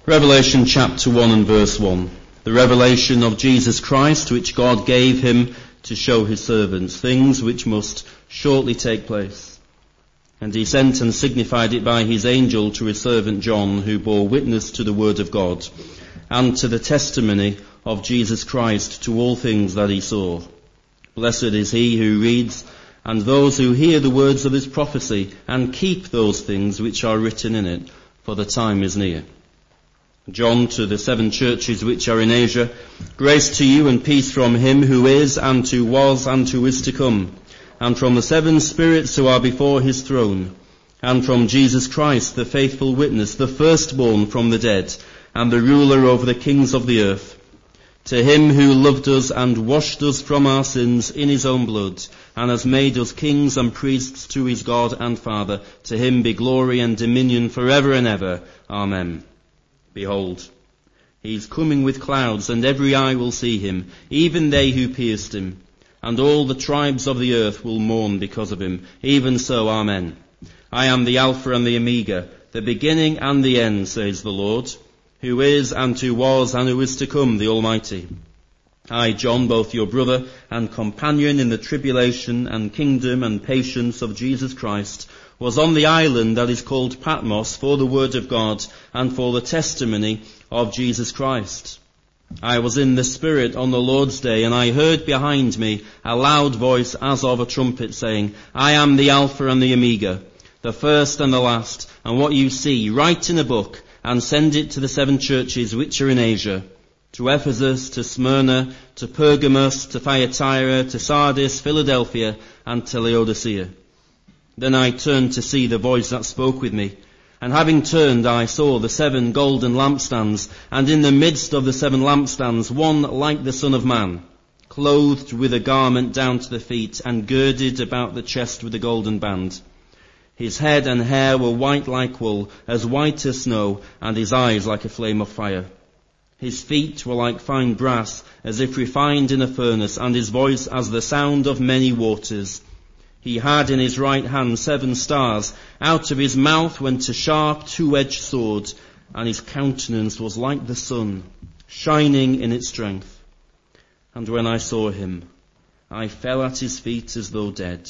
Revelation chapter 1 and verse 1. The revelation of Jesus Christ, which God gave him to show his servants, things which must shortly take place. And he sent and signified it by his angel to his servant John, who bore witness to the word of God, and to the testimony of Jesus Christ, to all things that he saw. Blessed is he who reads, and those who hear the words of this prophecy, and keep those things which are written in it, for the time is near. John, to the 7 churches which are in Asia, grace to you and peace from him who is, and who was, and who is to come, and from the 7 spirits who are before his throne, and from Jesus Christ, the faithful witness, the firstborn from the dead, and the ruler over the kings of the earth. To him who loved us and washed us from our sins in his own blood, and has made us kings and priests to his God and Father, to him be glory and dominion forever and ever. Amen. Behold, he is coming with clouds, and every eye will see him, even they who pierced him. And all the tribes of the earth will mourn because of him. Even so, Amen. I am the Alpha and the Omega, the beginning and the end, says the Lord, who is, and who was, and who is to come, the Almighty. I, John, both your brother and companion in the tribulation and kingdom and patience of Jesus Christ, was on the island that is called Patmos for the word of God and for the testimony of Jesus Christ. I was in the Spirit on the Lord's day, and I heard behind me a loud voice as of a trumpet saying, I am the Alpha and the Omega, the first and the last, and what you see, write in a book, and send it to the 7 churches which are in Asia, to Ephesus, to Smyrna, to Pergamos, to Thyatira, to Sardis, Philadelphia, and to Laodicea. Then I turned to see the voice that spoke with me. And having turned, I saw the 7 golden lampstands, and in the midst of the 7 lampstands, one like the Son of Man, clothed with a garment down to the feet, and girded about the chest with a golden band. His head and hair were white like wool, as white as snow, and his eyes like a flame of fire. His feet were like fine brass, as if refined in a furnace, and his voice as the sound of many waters. He had in his right hand 7 stars. Out of his mouth went a sharp 2-edged sword, and his countenance was like the sun, shining in its strength. And when I saw him, I fell at his feet as though dead.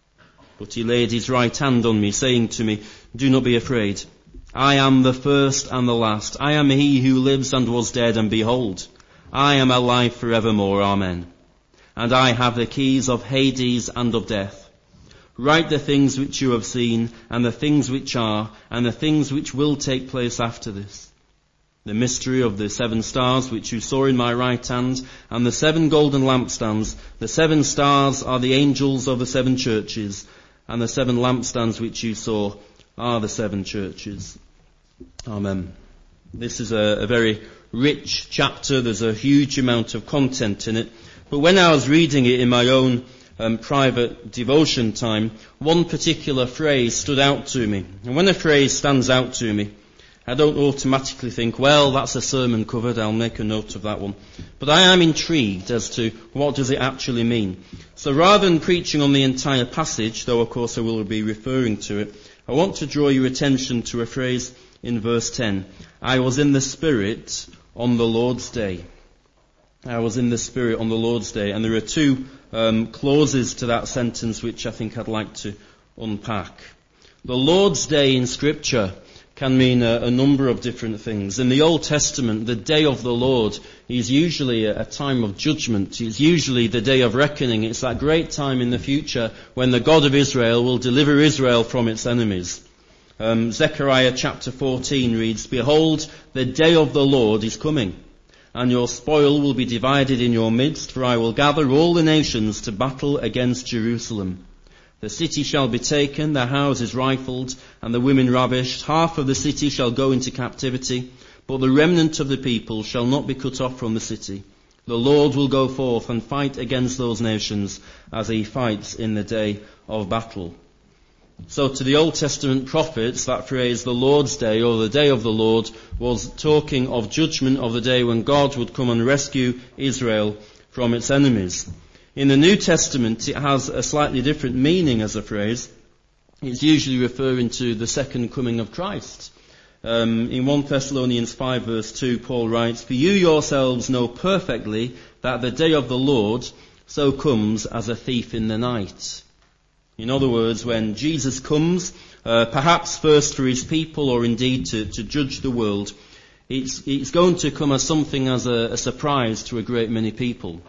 But he laid his right hand on me, saying to me, Do not be afraid. I am the first and the last. I am he who lives and was dead, and behold, I am alive forevermore. Amen. And I have the keys of Hades and of death. Write the things which you have seen, and the things which are, and the things which will take place after this. The mystery of the 7 stars which you saw in my right hand, and the 7 golden lampstands. The 7 stars are the angels of the 7 churches, and the 7 lampstands which you saw are the 7 churches. Amen. This is a very rich chapter. There's a huge amount of content in it. But when I was reading it in my own private devotion time, one particular phrase stood out to me. And when a phrase stands out to me, I don't automatically think, well, that's a sermon covered, I'll make a note of that one. But I am intrigued as to what does it actually mean. So rather than preaching on the entire passage, though of course I will be referring to it, I want to draw your attention to a phrase in verse 10. I was in the Spirit on the Lord's day. I was in the Spirit on the Lord's day. And there are 2 clauses to that sentence which I think I'd like to unpack. The Lord's Day in Scripture can mean a number of different things. In the Old Testament, the day of the Lord is usually a time of judgment. It's usually the day of reckoning. It's that great time in the future when the God of Israel will deliver Israel from its enemies. Zechariah chapter 14 reads, Behold, the day of the Lord is coming, and your spoil will be divided in your midst, for I will gather all the nations to battle against Jerusalem. The city shall be taken, the houses rifled, and the women ravished. Half of the city shall go into captivity, but the remnant of the people shall not be cut off from the city. The Lord will go forth and fight against those nations as he fights in the day of battle. So to the Old Testament prophets, that phrase, the Lord's Day, or the day of the Lord, was talking of judgment, of the day when God would come and rescue Israel from its enemies. In the New Testament, it has a slightly different meaning as a phrase. It's usually referring to the second coming of Christ. In 1 Thessalonians 5 verse 2, Paul writes, "For you yourselves know perfectly that the day of the Lord so comes as a thief in the night." In other words, when Jesus comes, perhaps first for his people or indeed to judge the world, it's going to come as something as a surprise to a great many people.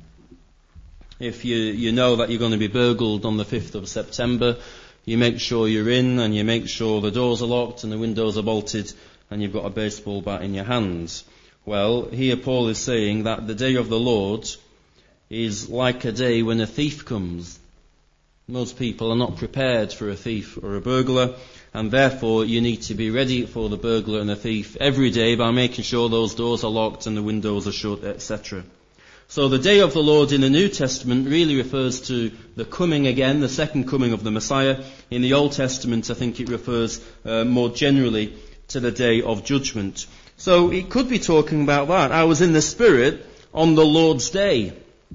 If you know that you're going to be burgled on the 5th of September, you make sure you're in and you make sure the doors are locked and the windows are bolted and you've got a baseball bat in your hands. Well, here Paul is saying that the day of the Lord is like a day when a thief comes. Most people are not prepared for a thief or a burglar, and therefore you need to be ready for the burglar and the thief every day by making sure those doors are locked and the windows are shut, etc. So the day of the Lord in the New Testament really refers to the coming again, the second coming of the Messiah. In the Old Testament, I think it refers more generally to the day of judgment. So it could be talking about that. I was in the Spirit on the Lord's day.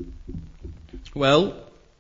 Well,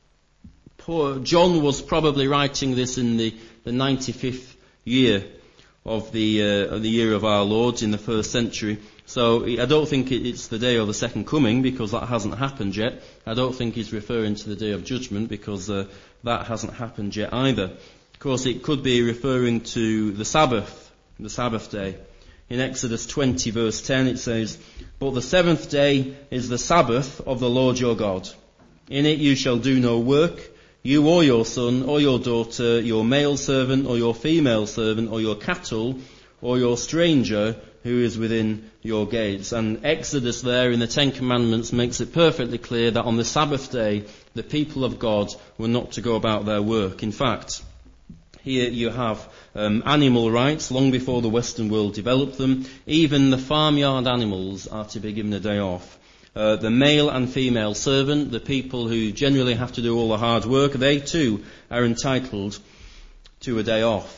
John was probably writing this in the 95th year of the year of our Lord in the 1st century. So I don't think it's the day of the second coming because that hasn't happened yet. I don't think he's referring to the day of judgment because that hasn't happened yet either. Of course, it could be referring to the Sabbath day. In Exodus 20 verse 10 it says, "But the 7th day is the Sabbath of the Lord your God. In it you shall do no work, you or your son or your daughter, your male servant or your female servant or your cattle or your stranger who is within your gates." And Exodus there in the Ten Commandments makes it perfectly clear that on the Sabbath day the people of God were not to go about their work. In fact, here you have animal rights long before the Western world developed them. Even the farmyard animals are to be given a day off. The male and female servant, the people who generally have to do all the hard work, they too are entitled to a day off.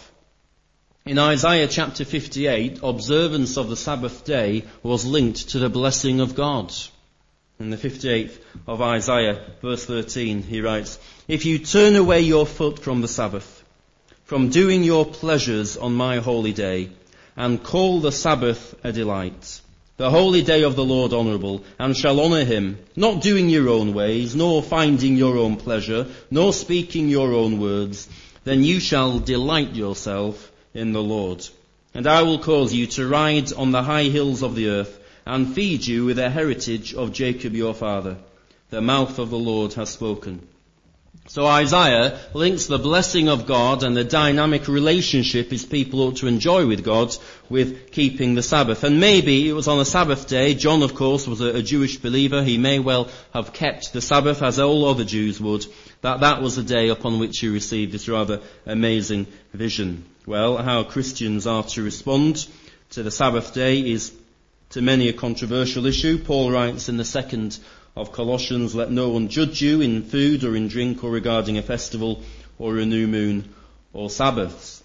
In Isaiah chapter 58, observance of the Sabbath day was linked to the blessing of God. In the 58th of Isaiah, verse 13, he writes, "If you turn away your foot from the Sabbath, from doing your pleasures on my holy day, and call the Sabbath a delight, the holy day of the Lord honourable, and shall honour him, not doing your own ways, nor finding your own pleasure, nor speaking your own words, then you shall delight yourself in the Lord. And I will cause you to ride on the high hills of the earth, and feed you with the heritage of Jacob your father. The mouth of the Lord has spoken." So Isaiah links the blessing of God and the dynamic relationship his people ought to enjoy with God with keeping the Sabbath. And maybe it was on a Sabbath day. John, of course, was a Jewish believer. He may well have kept the Sabbath as all other Jews would. That was the day upon which he received this rather amazing vision. Well, how Christians are to respond to the Sabbath day is to many a controversial issue. Paul writes in the 2nd of Colossians, "Let no one judge you in food or in drink or regarding a festival or a new moon or Sabbaths."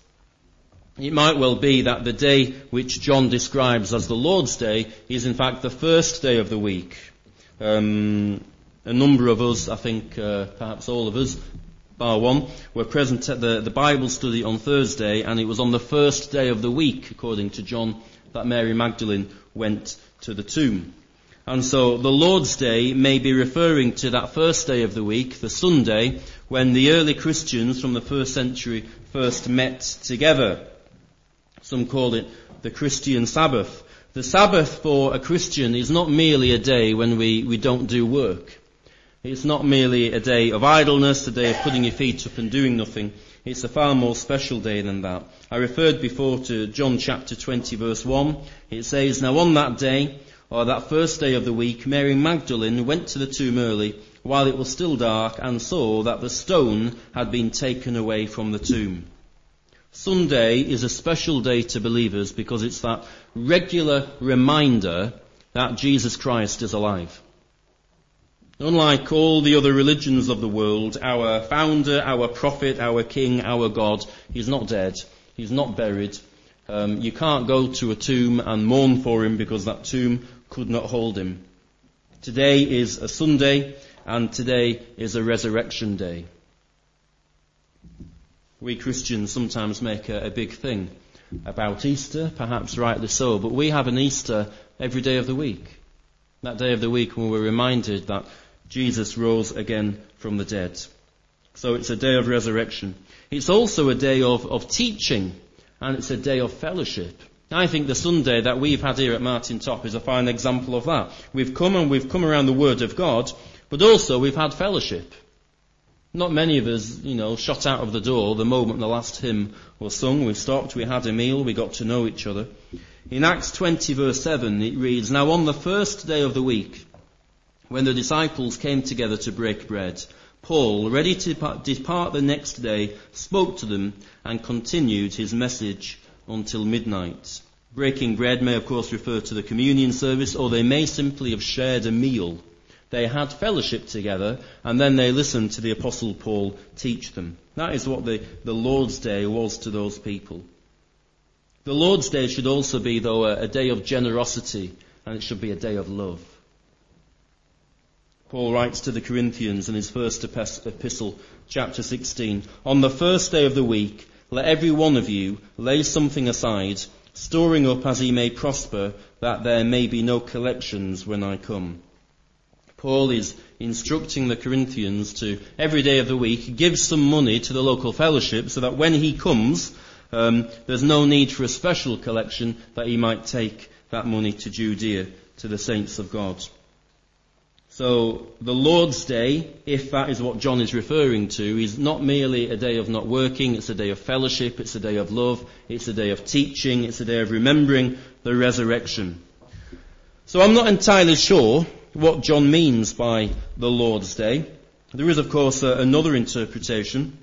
It might well be that the day which John describes as the Lord's Day is in fact the first day of the week. A number of us, I think perhaps all of us, bar one, were present at the Bible study on Thursday, and it was on the first day of the week, according to John, that Mary Magdalene went to the tomb. And so the Lord's Day may be referring to that first day of the week, the Sunday, when the early Christians from the 1st century first met together. Some call it the Christian Sabbath. The Sabbath for a Christian is not merely a day when we don't do work. It's not merely a day of idleness, a day of putting your feet up and doing nothing. It's a far more special day than that. I referred before to John chapter 20 verse 1. It says, "Now on that day, or that first day of the week, Mary Magdalene went to the tomb early, while it was still dark, and saw that the stone had been taken away from the tomb." Sunday is a special day to believers because it's that regular reminder that Jesus Christ is alive. Unlike all the other religions of the world, our founder, our prophet, our king, our God, he's not dead. He's not buried. You can't go to a tomb and mourn for him because that tomb could not hold him. Today is a Sunday, and today is a resurrection day. We Christians sometimes make a big thing about Easter, perhaps rightly so, but we have an Easter every day of the week. That day of the week when we're reminded that Jesus rose again from the dead. So it's a day of resurrection. It's also a day of teaching, and it's a day of fellowship. I think the Sunday that we've had here at Martin Top is a fine example of that. We've come around the Word of God, but also we've had fellowship. Not many of us, shot out of the door the moment the last hymn was sung. We stopped, we had a meal, we got to know each other. In Acts 20 verse 7 it reads, "Now on the first day of the week, when the disciples came together to break bread, Paul, ready to depart the next day, spoke to them and continued his message until midnight." Breaking bread may of course refer to the communion service, or they may simply have shared a meal. They had fellowship together, and then they listened to the Apostle Paul teach them. That is what the Lord's Day was to those people. The Lord's Day should also be, though, a day of generosity, and it should be a day of love. Paul writes to the Corinthians in his first epistle, chapter 16, "On the first day of the week, let every one of you lay something aside, storing up as he may prosper, that there may be no collections when I come." Paul is instructing the Corinthians to, every day of the week, give some money to the local fellowship so that when he comes, there's no need for a special collection, that he might take that money to Judea, to the saints of God. So the Lord's Day, if that is what John is referring to, is not merely a day of not working, it's a day of fellowship, it's a day of love, it's a day of teaching, it's a day of remembering the resurrection. So I'm not entirely sure what John means by the Lord's Day. There is, of course, another interpretation.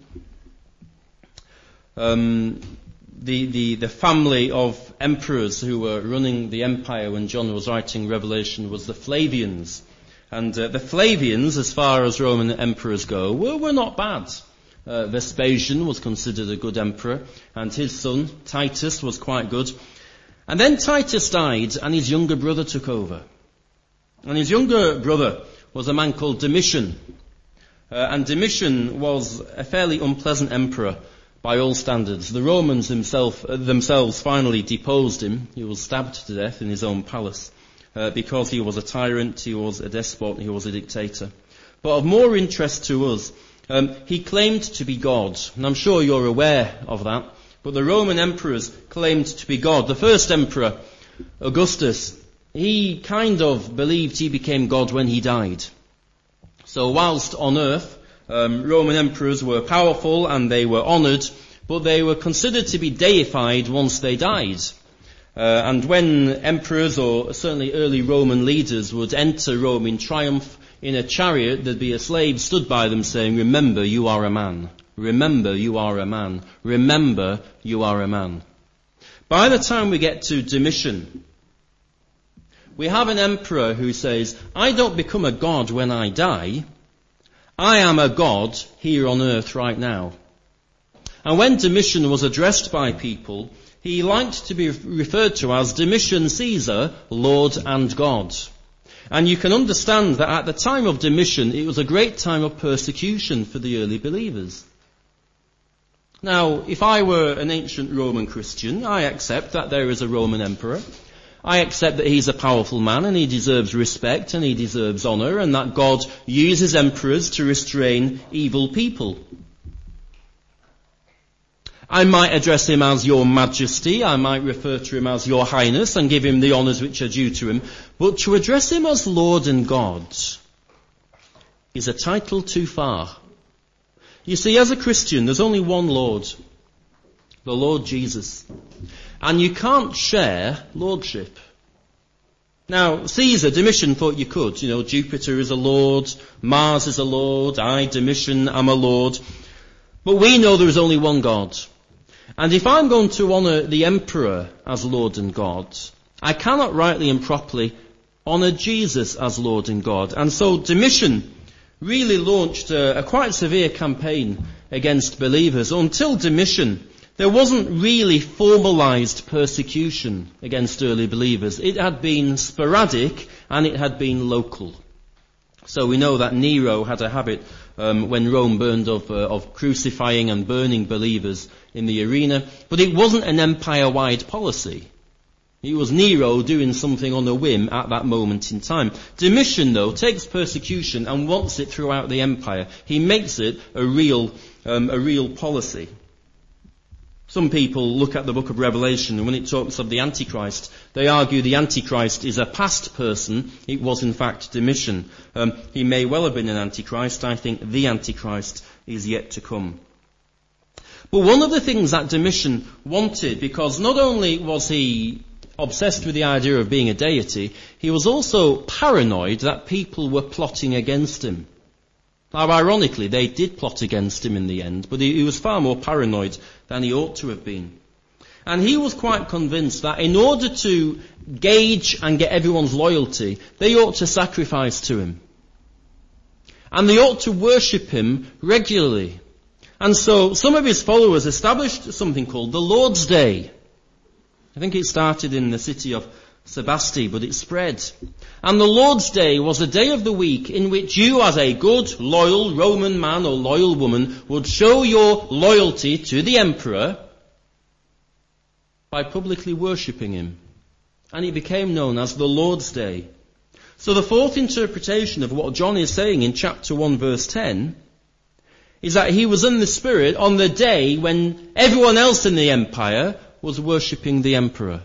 The family of emperors who were running the empire when John was writing Revelation was the Flavians. And the Flavians, as far as Roman emperors go, were not bad. Vespasian was considered a good emperor, and his son, Titus, was quite good. And then Titus died, and his younger brother took over. And his younger brother was a man called Domitian. And Domitian was a fairly unpleasant emperor by all standards. The Romans themselves finally deposed him. He was stabbed to death in his own palace. Because he was a tyrant, he was a despot, he was a dictator. But of more interest to us, he claimed to be God. And I'm sure you're aware of that. But the Roman emperors claimed to be God. The first emperor, Augustus, he kind of believed he became God when he died. So whilst on earth, Roman emperors were powerful and they were honoured, but they were considered to be deified once they died. And when emperors, or certainly early Roman leaders, would enter Rome in triumph in a chariot, there'd be a slave stood by them saying, "Remember, you are a man. Remember, you are a man. Remember, you are a man." By the time we get to Domitian, we have an emperor who says, "I don't become a god when I die. I am a god here on earth right now." And when Domitian was addressed by people, he liked to be referred to as Domitian Caesar, Lord and God. And you can understand that at the time of Domitian, it was a great time of persecution for the early believers. Now, if I were an ancient Roman Christian, I accept that there is a Roman emperor. I accept that he's a powerful man and he deserves respect and he deserves honour, and that God uses emperors to restrain evil people. I might address him as Your Majesty, I might refer to him as Your Highness and give him the honours which are due to him, but to address him as Lord and God is a title too far. You see, as a Christian, there's only one Lord, the Lord Jesus. And you can't share lordship. Now, Caesar, Domitian thought you could. Jupiter is a lord, Mars is a lord, I, Domitian, am a lord. But we know there is only one God. And if I'm going to honour the emperor as Lord and God, I cannot rightly and properly honour Jesus as Lord and God. And so Domitian really launched a quite severe campaign against believers. Until Domitian, there wasn't really formalised persecution against early believers. It had been sporadic and it had been local. So we know that Nero had a habit when Rome burned of crucifying and burning believers in the arena, but it wasn't an empire-wide policy. It was Nero doing something on a whim at that moment in time. Domitian, though, takes persecution and wants it throughout the empire. He makes it a real policy. Some people look at the book of Revelation, and when it talks of the Antichrist, they argue the Antichrist is a past person. It was in fact Domitian. He may well have been an Antichrist. I think the Antichrist is yet to come. But one of the things that Domitian wanted, because not only was he obsessed with the idea of being a deity, he was also paranoid that people were plotting against him. Now, ironically, they did plot against him in the end, but he was far more paranoid than he ought to have been. And he was quite convinced that in order to gauge and get everyone's loyalty, they ought to sacrifice to him. And they ought to worship him regularly. And so some of his followers established something called the Lord's Day. I think it started in the city of Sebasti, but it spread. And the Lord's Day was a day of the week in which you, as a good, loyal Roman man or loyal woman, would show your loyalty to the emperor by publicly worshipping him. And it became known as the Lord's Day. So the fourth interpretation of what John is saying in chapter 1 verse 10 is that he was in the Spirit on the day when everyone else in the empire was worshipping the emperor.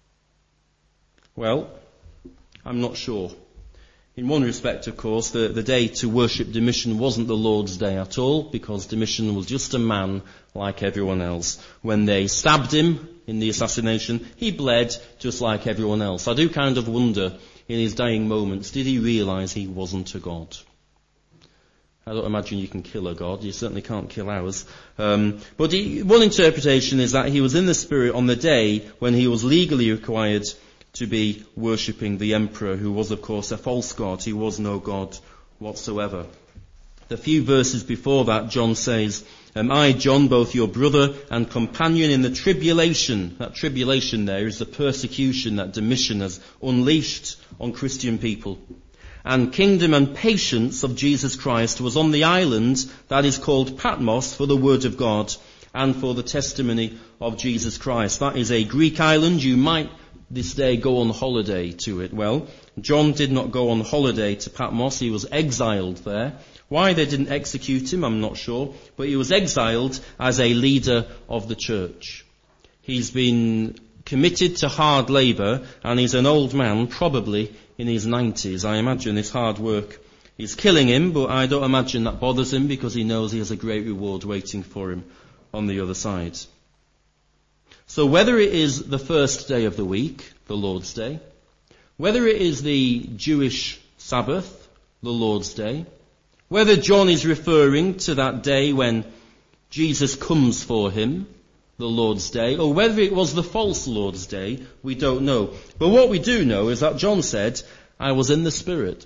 Well, I'm not sure. In one respect, of course, the day to worship Domitian wasn't the Lord's Day at all, because Domitian was just a man like everyone else. When they stabbed him in the assassination, he bled just like everyone else. I do kind of wonder, in his dying moments, did he realise he wasn't a god? I don't imagine you can kill a god. You certainly can't kill ours. But one interpretation is that he was in the Spirit on the day when he was legally required to be worshipping the emperor, who was, of course, a false god. He was no god whatsoever. The few verses before that, John says, I, John, both your brother and companion in the tribulation. That tribulation there is the persecution that Domitian has unleashed on Christian people. And kingdom and patience of Jesus Christ was on the island that is called Patmos for the word of God and for the testimony of Jesus Christ. That is a Greek island. You might this day go on holiday to it. Well, John did not go on holiday to Patmos. He was exiled there. Why they didn't execute him, I'm not sure. But he was exiled as a leader of the church. He's been committed to hard labour, and he's an old man, probably in his 90s. I imagine this hard work is killing him, but I don't imagine that bothers him, because he knows he has a great reward waiting for him on the other side. So whether it is the first day of the week, the Lord's Day, whether it is the Jewish Sabbath, the Lord's Day, whether John is referring to that day when Jesus comes for him, the Lord's Day, or whether it was the false Lord's Day, we don't know. But what we do know is that John said, I was in the Spirit.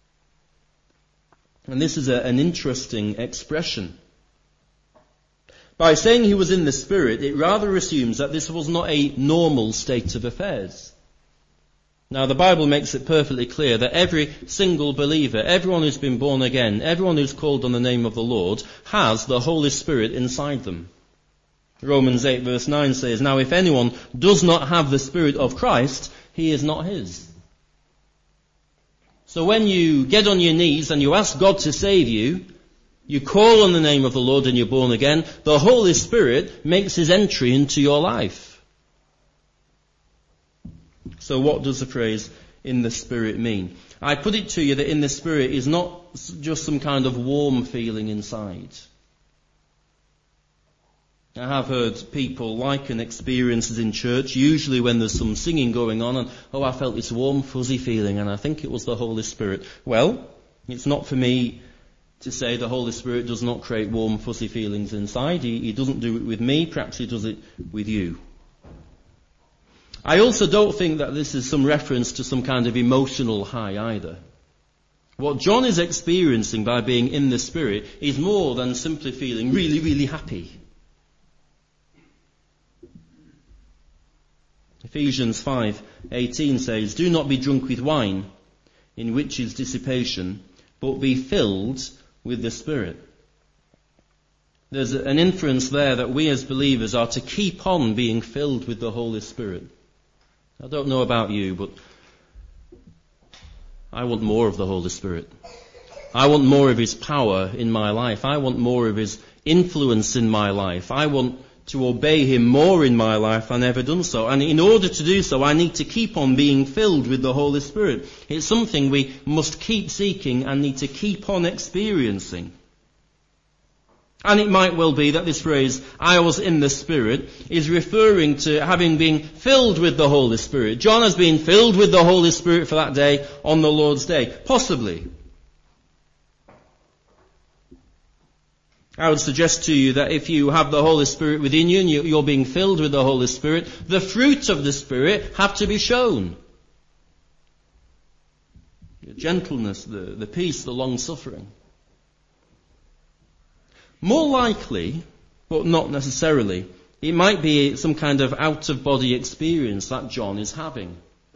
And this is an interesting expression. By saying he was in the Spirit, it rather assumes that this was not a normal state of affairs. Now, the Bible makes it perfectly clear that every single believer, everyone who's been born again, everyone who's called on the name of the Lord, has the Holy Spirit inside them. Romans 8 verse 9 says, Now if anyone does not have the Spirit of Christ, he is not his. So when you get on your knees and you ask God to save you, you call on the name of the Lord and you're born again, the Holy Spirit makes his entry into your life. So what does the phrase, in the Spirit, mean? I put it to you that in the Spirit is not just some kind of warm feeling inside. I have heard people liken experiences in church, usually when there's some singing going on, and, I felt this warm, fuzzy feeling, and I think it was the Holy Spirit. Well, it's not for me to say the Holy Spirit does not create warm, fuzzy feelings inside. He doesn't do it with me, perhaps he does it with you. I also don't think that this is some reference to some kind of emotional high either. What John is experiencing by being in the Spirit is more than simply feeling really, really happy. Ephesians 5:18 says, Do not be drunk with wine, in which is dissipation, but be filled with the Spirit. There's an inference there that we as believers are to keep on being filled with the Holy Spirit. I don't know about you, but I want more of the Holy Spirit. I want more of His power in my life. I want more of His influence in my life. I want to obey Him more in my life than I've ever done so. And in order to do so, I need to keep on being filled with the Holy Spirit. It's something we must keep seeking and need to keep on experiencing. And it might well be that this phrase, I was in the Spirit, is referring to having been filled with the Holy Spirit. John has been filled with the Holy Spirit for that day on the Lord's Day. Possibly. I would suggest to you that if you have the Holy Spirit within you and you're being filled with the Holy Spirit, the fruit of the Spirit have to be shown. The gentleness, the peace, the long-suffering. More likely, but not necessarily, it might be some kind of out-of-body experience that John is having.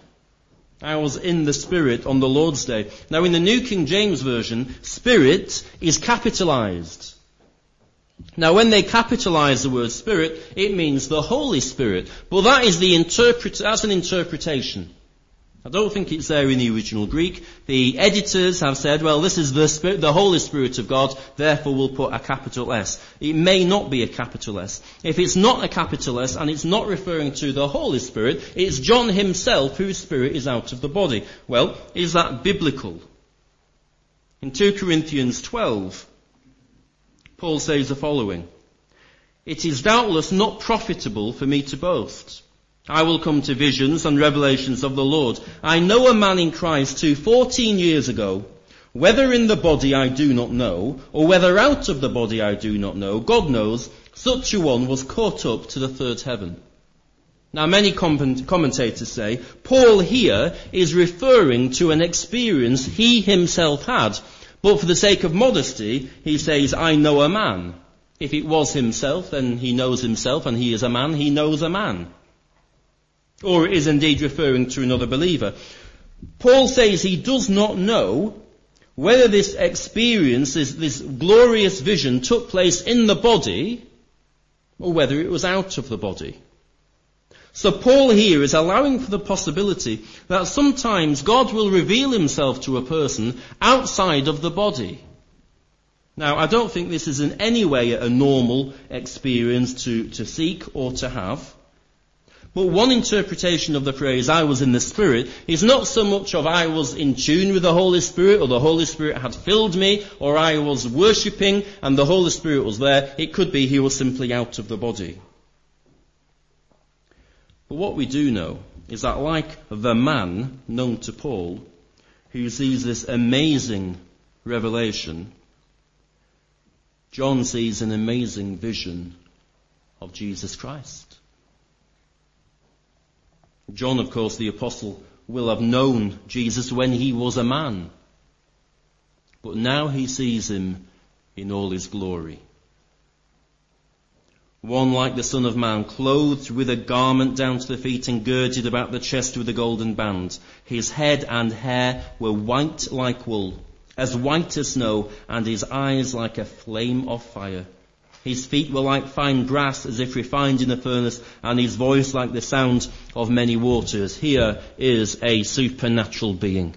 I was in the Spirit on the Lord's Day. Now in the New King James Version, Spirit is capitalized. Now when they capitalize the word Spirit, it means the Holy Spirit. But that's an interpretation. I don't think it's there in the original Greek. The editors have said, well, this is the Spirit, the Holy Spirit of God, therefore we'll put a capital S. It may not be a capital S. If it's not a capital S and it's not referring to the Holy Spirit, it's John himself whose spirit is out of the body. Well, is that biblical? In 2 Corinthians 12, Paul says the following, "It is doubtless not profitable for me to boast. I will come to visions and revelations of the Lord. I know a man in Christ who 14 years ago, whether in the body I do not know, or whether out of the body I do not know, God knows, such a one was caught up to the third heaven." Now many commentators say, Paul here is referring to an experience he himself had. But for the sake of modesty, he says, I know a man. If it was himself, then he knows himself, and he is a man, he knows a man. Or it is indeed referring to another believer. Paul says he does not know whether this experience, this glorious vision, took place in the body or whether it was out of the body. So Paul here is allowing for the possibility that sometimes God will reveal himself to a person outside of the body. Now, I don't think this is in any way a normal experience to seek or to have. But one interpretation of the phrase, I was in the Spirit, is not so much of I was in tune with the Holy Spirit, or the Holy Spirit had filled me, or I was worshipping and the Holy Spirit was there. It could be he was simply out of the body. But what we do know is that like the man known to Paul, who sees this amazing revelation, John sees an amazing vision of Jesus Christ. John, of course, the apostle, will have known Jesus when he was a man. But now he sees him in all his glory. One like the Son of Man, clothed with a garment down to the feet and girded about the chest with a golden band. His head and hair were white like wool, as white as snow, and his eyes like a flame of fire. His feet were like fine brass, as if refined in a furnace, and his voice like the sound of many waters. Here is a supernatural being.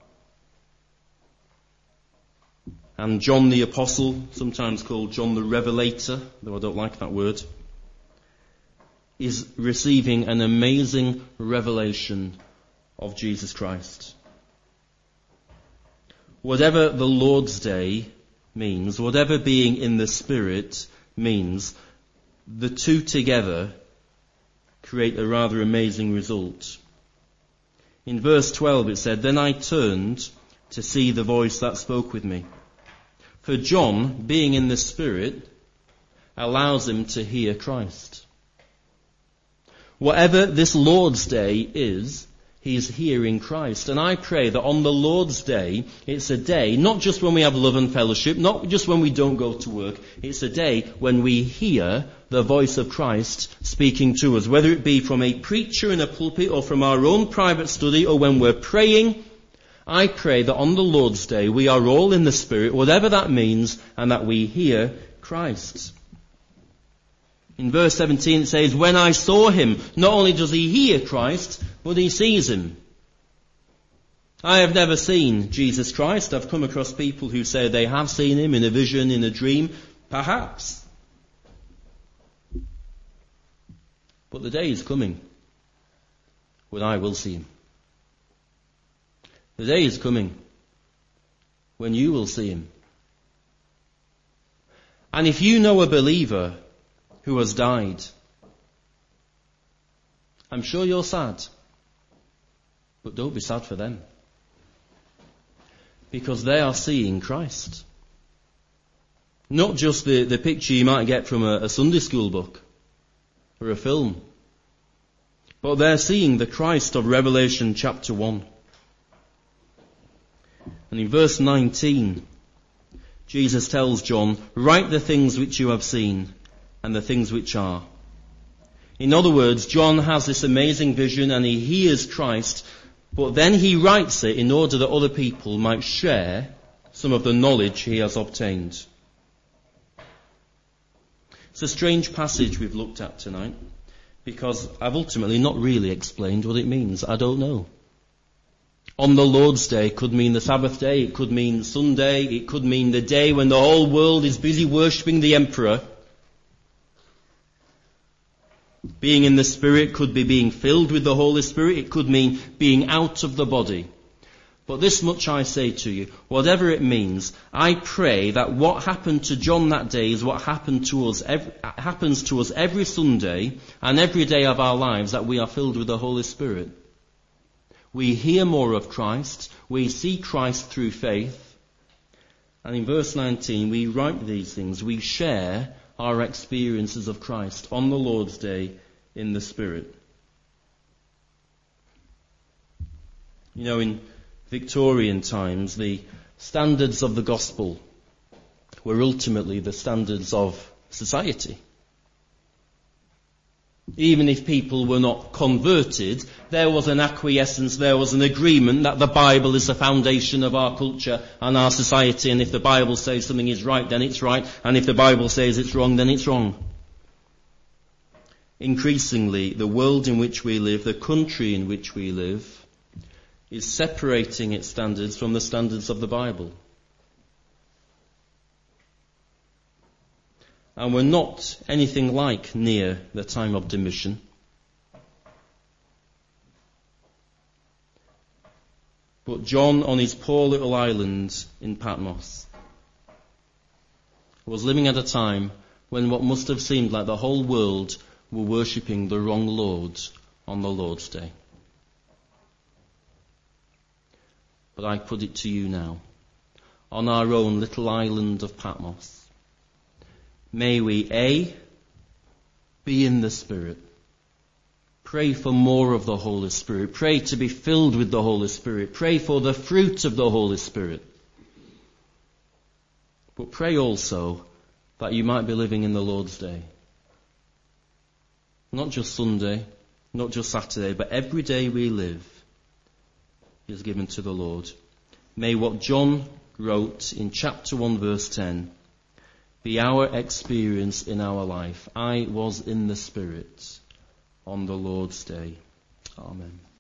And John the Apostle, sometimes called John the Revelator, though I don't like that word, is receiving an amazing revelation of Jesus Christ. Whatever the Lord's Day means, whatever being in the Spirit means, the two together create a rather amazing result. In verse 12 it said, "Then I turned to see the voice that spoke with me." For John, being in the Spirit, allows him to hear Christ. Whatever this Lord's Day is, he's hearing Christ. And I pray that on the Lord's Day, it's a day, not just when we have love and fellowship, not just when we don't go to work, it's a day when we hear the voice of Christ speaking to us, whether it be from a preacher in a pulpit or from our own private study or when we're praying. I pray that on the Lord's Day we are all in the Spirit, whatever that means, and that we hear Christ. In verse 17 it says, when I saw him, not only does he hear Christ, but he sees him. I have never seen Jesus Christ. I've come across people who say they have seen him in a vision, in a dream, perhaps. But the day is coming when I will see him. The day is coming when you will see him. And if you know a believer who has died, I'm sure you're sad. But don't be sad for them. Because they are seeing Christ. Not just the picture you might get from a Sunday school book or a film. But they're seeing the Christ of Revelation chapter 1. And in verse 19, Jesus tells John, write the things which you have seen and the things which are. In other words, John has this amazing vision and he hears Christ, but then he writes it in order that other people might share some of the knowledge he has obtained. It's a strange passage we've looked at tonight, because I've ultimately not really explained what it means. I don't know. On the Lord's Day could mean the Sabbath day, it could mean Sunday, it could mean the day when the whole world is busy worshipping the emperor. Being in the Spirit could be being filled with the Holy Spirit, it could mean being out of the body. But this much I say to you, whatever it means, I pray that what happened to John that day is what happens to us every Sunday and every day of our lives, that we are filled with the Holy Spirit. We hear more of Christ, we see Christ through faith, and in verse 19 we write these things, we share our experiences of Christ on the Lord's Day in the Spirit. You know, in Victorian times, the standards of the gospel were ultimately the standards of society. Even if people were not converted, there was an acquiescence, there was an agreement that the Bible is the foundation of our culture and our society, and if the Bible says something is right, then it's right, and if the Bible says it's wrong, then it's wrong. Increasingly, the world in which we live, the country in which we live, is separating its standards from the standards of the Bible. And we're not anything like near the time of Domitian. But John, on his poor little island in Patmos, was living at a time when what must have seemed like the whole world were worshipping the wrong Lord on the Lord's Day. But I put it to you now, on our own little island of Patmos, may we, A, be in the Spirit. Pray for more of the Holy Spirit. Pray to be filled with the Holy Spirit. Pray for the fruit of the Holy Spirit. But pray also that you might be living in the Lord's Day. Not just Sunday, not just Saturday, but every day we live is given to the Lord. May what John wrote in chapter 1 verse 10 be our experience in our life. I was in the Spirit on the Lord's Day. Amen.